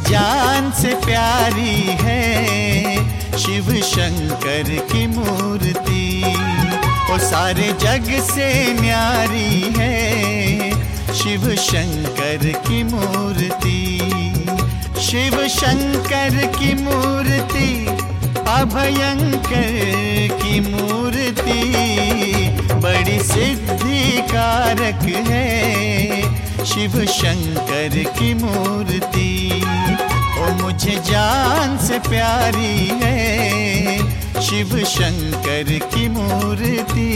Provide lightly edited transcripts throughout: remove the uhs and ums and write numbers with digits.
जान से प्यारी है शिव शंकर की मूर्ति। वो सारे जग से न्यारी है शिव शंकर की मूर्ति। शिव शंकर की मूर्ति अभयंकर की मूर्ति बड़ी सिद्धि कारक है शिव शंकर की मूर्ति। ओ मुझे जान से प्यारी है शिव शंकर की मूर्ति।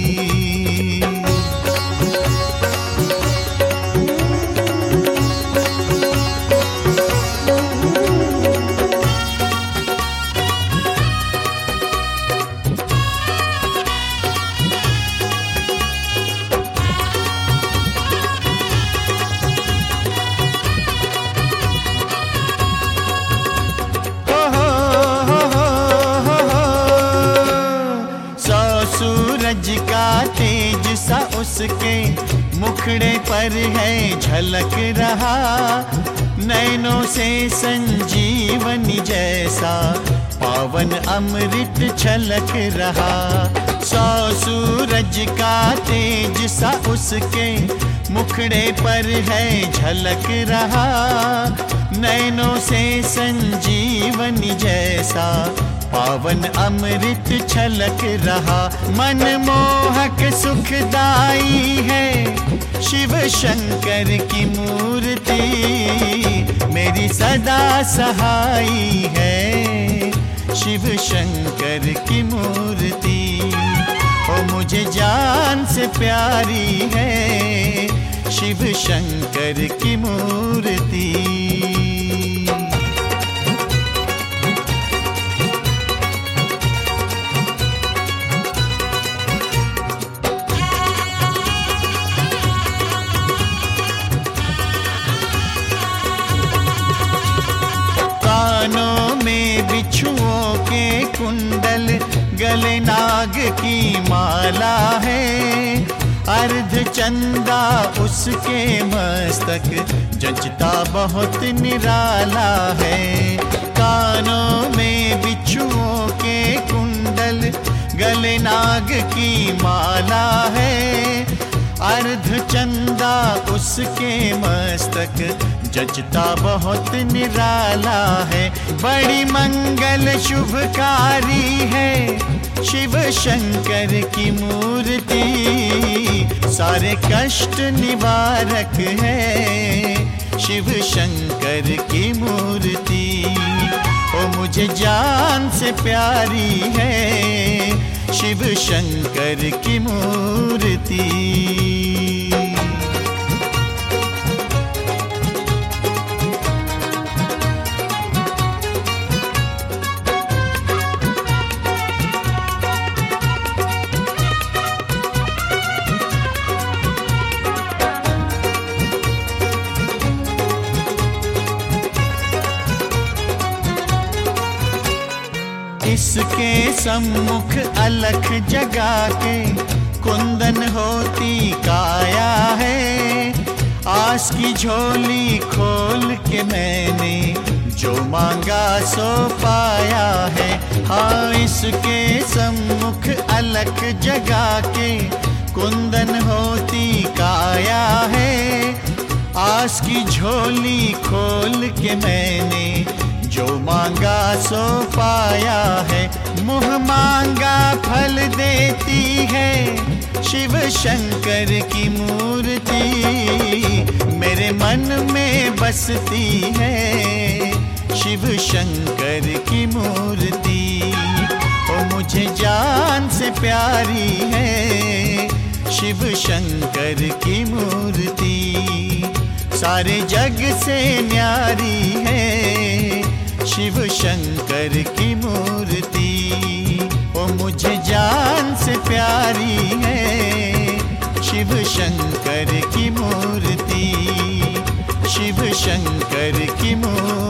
सूरज का तेज सा उसके मुखड़े पर है झलक रहा। नैनों से संजीवनी जैसा पावन अमृत छलक रहा। सौ सूरज का तेज सा उसके मुखड़े पर है झलक रहा। नैनों से संजीवनी जैसा पावन अमृत छलक रहा। मनमोहक सुखदाई है शिव शंकर की मूर्ति मेरी सदा सहाई है शिव शंकर की मूर्ति। ओ मुझे जान से प्यारी है शिव शंकर की मूर्ति। कानों में बिच्छुओं के कुंडल गले नाग की माला है। अर्धचंदा उसके मस्तक जचता बहुत निराला है। कानों में बिच्छुओं के कुंडल गले नाग की माला है। अर्धचंदा उसके मस्तक जचता बहुत निराला है। बड़ी मंगल शुभकारी है शिव शंकर की मूर्ति सारे कष्ट निवारक है शिव शंकर की मूर्ति। ओ मुझे जान से प्यारी है शिव शंकर की मूर्ति। इसके सम्मुख अलख जगा के कुंदन होती काया है। आस की झोली खोल के मैंने जो मांगा सो पाया है। हाँ इसके सम्मुख अलख जगा के कुंदन होती काया है। आस की झोली खोल के मैंने जो मांगा सो पाया है। मुँह मांगा फल देती है शिव शंकर की मूर्ति मेरे मन में बसती है शिव शंकर की मूर्ति। ओ मुझे जान से प्यारी है शिव शंकर की मूर्ति सारे जग से न्यारी है शिव शंकर की मूर्ति। ओ मुझे जान से प्यारी है शिव शंकर की मूर्ति शिव शंकर की मूर्ति।